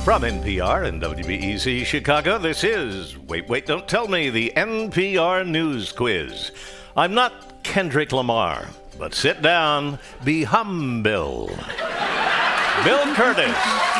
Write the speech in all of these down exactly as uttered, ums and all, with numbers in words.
From N P R and W B E Z Chicago, this is Wait, Wait, Don't Tell Me, the N P R News Quiz. I'm not Kendrick Lamar, but sit down, be humble. Bill Curtis.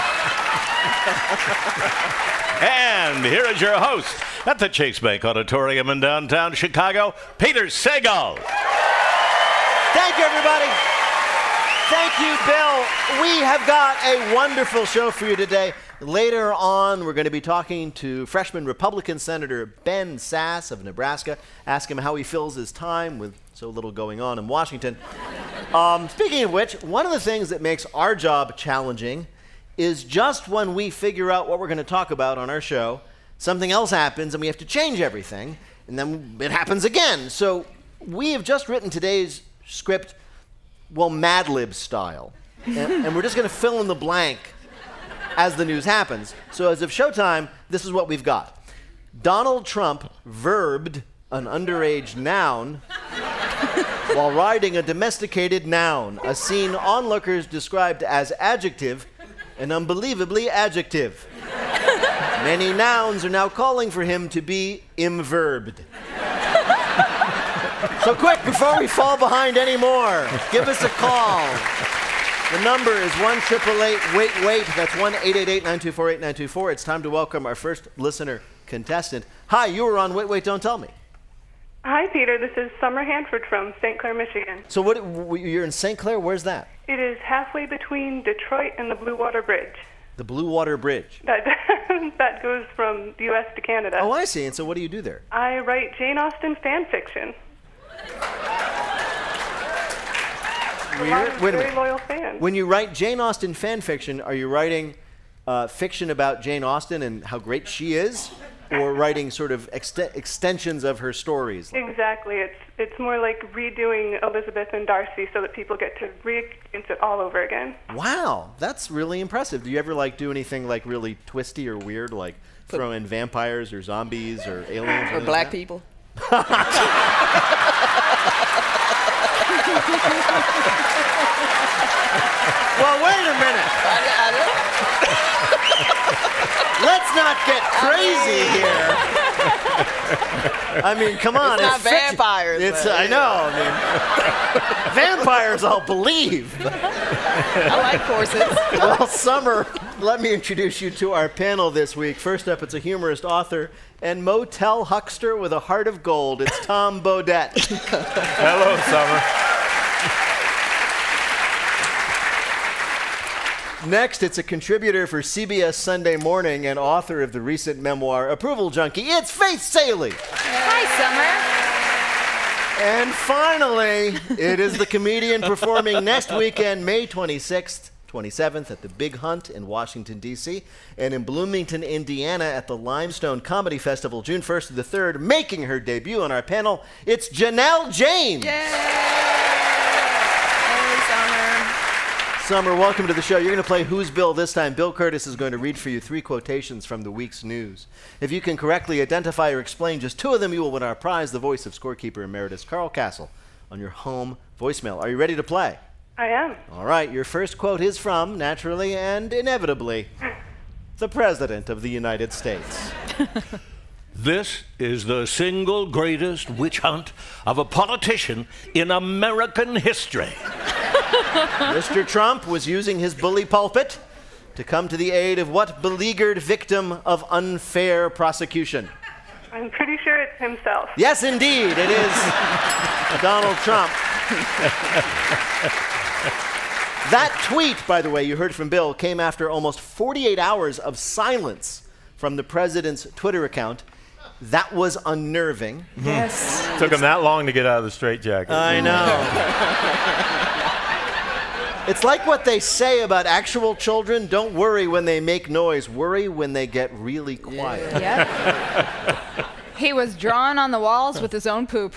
And here is your host at the Chase Bank Auditorium in downtown Chicago, Peter Sagal. Thank you, everybody. Thank you, Bill. We have got a wonderful show for you today. Later on, we're going to be talking to freshman Republican Senator Ben Sasse of Nebraska, ask him how he fills his time with so little going on in Washington. Um, speaking of which, one of the things that makes our job challenging is just when we figure out what we're going to talk about on our show, something else happens and we have to change everything, and then it happens again. So we have just written today's script, well, Mad Lib style. And, and we're just going to fill in the blank as the news happens. So as of showtime, this is what we've got. Donald Trump verbed an underage noun while riding a domesticated noun, a scene onlookers described as adjective and unbelievably adjective. Many nouns are now calling for him to be imverbed. So quick, before we fall behind anymore, give us a call. The number is one eight eight eight, wait, wait. That's one eight eight eight, nine two four, eight nine two four. It's time to welcome our first listener contestant. Hi, you were on Wait, Wait, Don't Tell Me. Hi, Peter. This is Summer Hanford from Saint Clair, Michigan. So what? You're in Saint Clair? Where's that? It is halfway between Detroit and the Blue Water Bridge. The Blue Water Bridge. That, that goes from the U S to Canada. Oh, I see. And so what do you do there? I write Jane Austen fan fiction. Weird. Wait a very minute. loyal fans. When you write Jane Austen fan fiction, are you writing uh, fiction about Jane Austen and how great she is, or writing sort of ext- extensions of her stories? Exactly. It's it's more like redoing Elizabeth and Darcy so that people get to re-experience it all over again. Wow, that's really impressive. Do you ever like do anything like really twisty or weird, like throw in vampires or zombies or aliens or black like people? Well, wait a minute. Let's not get crazy here. I mean, come on. It's not it's fiction. vampires. It's, but, I know. I mean, vampires, I'll believe. I like horses. Well, Summer, let me introduce you to our panel this week. First up, it's a humorist, author, and motel huckster with a heart of gold. It's Tom Bodett. Hello, Summer. Next, it's a contributor for C B S Sunday Morning and author of the recent memoir, Approval Junkie. It's Faith Salie. Hi, Summer. And finally, it is the comedian performing next weekend, May twenty-sixth, twenty-seventh, at the Big Hunt in Washington, D C, and in Bloomington, Indiana, at the Limestone Comedy Festival, June first to the third, making her debut on our panel. It's Janelle James. Yay! Hey, Summer. Summer, welcome to the show. You're going to play Who's Bill this time. Bill Curtis is going to read for you three quotations from the week's news. If you can correctly identify or explain just two of them, you will win our prize, the voice of scorekeeper emeritus Carl Castle, on your home voicemail. Are you ready to play? I am. All right. Your first quote is from, naturally and inevitably, the President of the United States. This is the single greatest witch hunt of a politician in American history. Mister Trump was using his bully pulpit to come to the aid of what beleaguered victim of unfair prosecution? I'm pretty sure it's himself. Yes, indeed, it is Donald Trump. That tweet, by the way, you heard from Bill, came after almost forty-eight hours of silence from the president's Twitter account. That was unnerving. Yes. Took him that long to get out of the straitjacket. I know. It's like what they say about actual children. Don't worry when they make noise. Worry when they get really quiet. Yep. He was drawn on the walls with his own poop.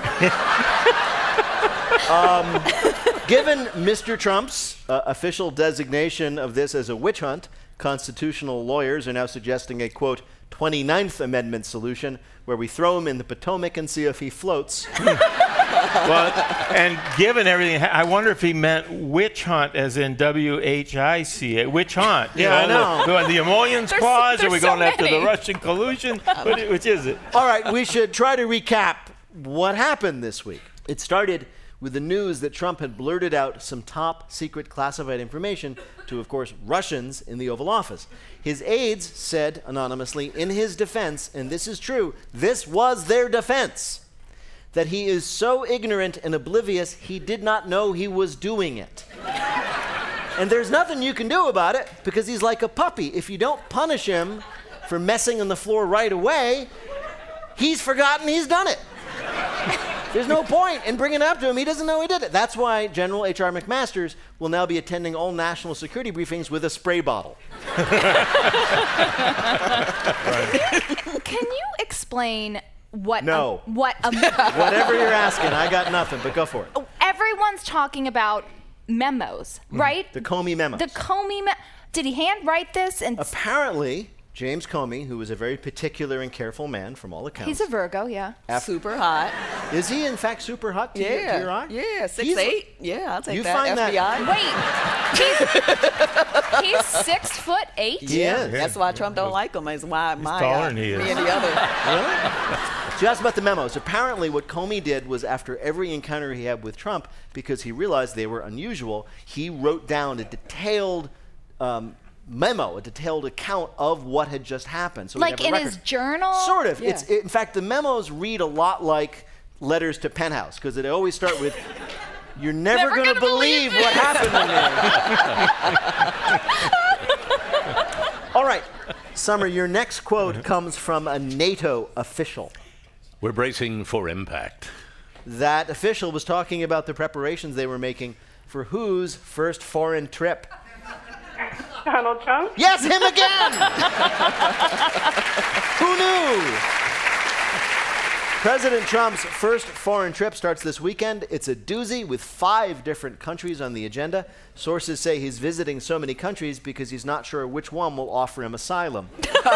um, given Mister Trump's uh, official designation of this as a witch hunt, constitutional lawyers are now suggesting a, quote, twenty-ninth Amendment solution where we throw him in the Potomac and see if he floats. Well, and given everything, I wonder if he meant witch hunt as in W H I C, a witch hunt. You Yeah, I know. The, the emollients There's- clause, are there's we so going after the many. Russian collusion? Which, which is it? All right, we should try to recap what happened this week. It started with the news that Trump had blurted out some top secret classified information to, of course, Russians in the Oval Office. His aides said anonymously in his defense, and this is true, this was their defense, that he is so ignorant and oblivious he did not know he was doing it. And there's nothing you can do about it because he's like a puppy. If you don't punish him for messing on the floor right away, he's forgotten he's done it. There's no point in bringing it up to him. He doesn't know he did it. That's why General H R McMaster's will now be attending all national security briefings with a spray bottle. Can you explain what No. a, what a, Whatever you're asking, I got nothing, but go for it. everyone's talking about memos, right? The Comey memos. The Comey me- did he handwrite this? And s- Apparently, James Comey, who was a very particular and careful man from all accounts. he's a Virgo, yeah. Super hot. Is he in fact super hot to, your, to Yeah. your eye? Yeah, six He's- eight. Yeah, I'll take You that. find that- F B I. Wait, he's, he's six foot eight. He is. That's why Trump don't like him. Is why my taller eye, than he is. me and the other. So that's about the memos. Apparently, what Comey did was after every encounter he had with Trump, because he realized they were unusual, he wrote down a detailed um, memo, a detailed account of what had just happened. So we'd Like have a in record. his journal? Sort of. Yeah. It's it, in fact, the memos read a lot like letters to Penthouse because they always start with, "You're never, Never going to gonna believe believe what happened to me." All right, Summer, your next quote comes from a NATO official. We're bracing for impact. That official was talking about the preparations they were making for whose first foreign trip? Donald Trump? Yes, him again! Who knew? President Trump's first foreign trip starts this weekend. It's a doozy with five different countries on the agenda. Sources say he's visiting so many countries because he's not sure which one will offer him asylum.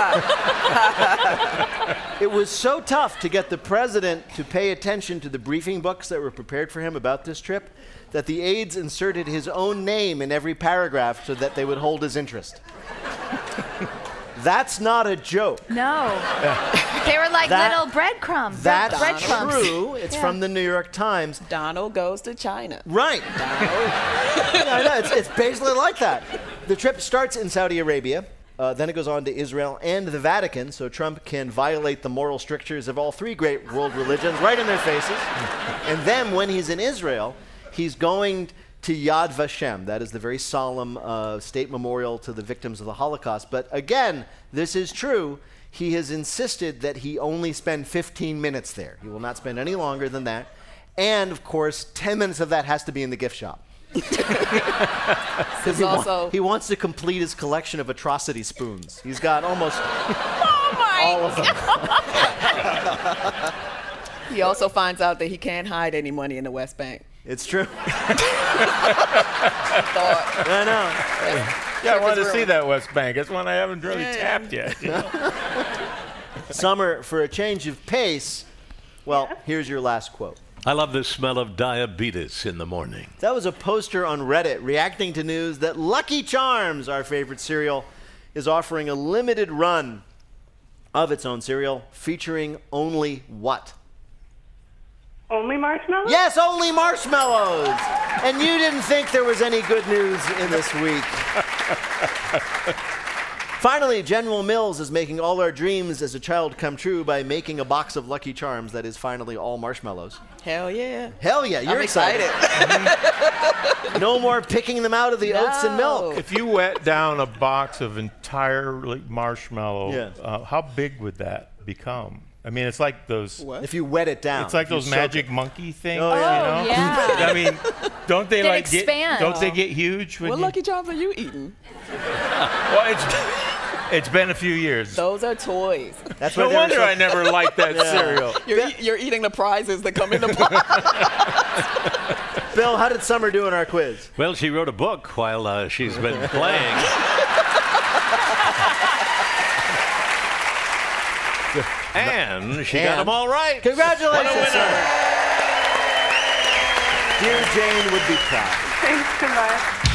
It was so tough to get the president to pay attention to the briefing books that were prepared for him about this trip that the aides inserted his own name in every paragraph so that they would hold his interest. That's not a joke. No. They were like That- little breadcrumbs. That's breadcrumbs. true. It's Yeah. from the New York Times. Donald goes to China. Right. Yeah, I know, it's, it's basically like that. The trip starts in Saudi Arabia. Uh, then it goes on to Israel and the Vatican, so Trump can violate the moral strictures of all three great world religions right in their faces. And then when he's in Israel, he's going to Yad Vashem. That is the very solemn uh, state memorial to the victims of the Holocaust. But again, this is true. He has insisted that he only spend fifteen minutes there. He will not spend any longer than that. And of course, ten minutes of that has to be in the gift shop. There's He, wa- also he wants to complete his collection of atrocity spoons. He's got almost Oh my all of them. he also finds out that he can't hide any money in the West Bank. It's true. Thought, I know. Yeah, I wanted to Ruin. see that West Bank. That's one I haven't really Yeah. tapped yet. you know? Summer, for a change of pace, well, here's your last quote. I love the smell of diabetes in the morning. That was a poster on Reddit reacting to news that Lucky Charms, our favorite cereal, is offering a limited run of its own cereal featuring only what? Only marshmallows? Yes, only marshmallows! And you didn't think there was any good news in this week. Finally, General Mills is making all our dreams as a child come true by making a box of Lucky Charms that is finally all marshmallows. hell yeah. Hell yeah, you're I'm excited. excited. No more picking them out of the oats and milk. If you wet down a box of entirely marshmallow, Yeah. uh, how big would that become? I mean, it's like those. What? If you wet it down. It's like if you those soak magic it. monkey things. Oh, yeah. Oh, you know? yeah. I mean, don't they They like expand. get? Don't they get huge? When What you, Lucky Charms are you eating? Well, it's it's been a few years. Those are toys. That's why no they were wonder so- I never liked that cereal. You're, eat, you're eating the prizes that come in the box. Bill, how did Summer do in our quiz? Well, she wrote a book while uh, she's been playing. And she got And- them all right. Congratulations, What a winner. Summer. Dear Jane would be proud. Thanks so much.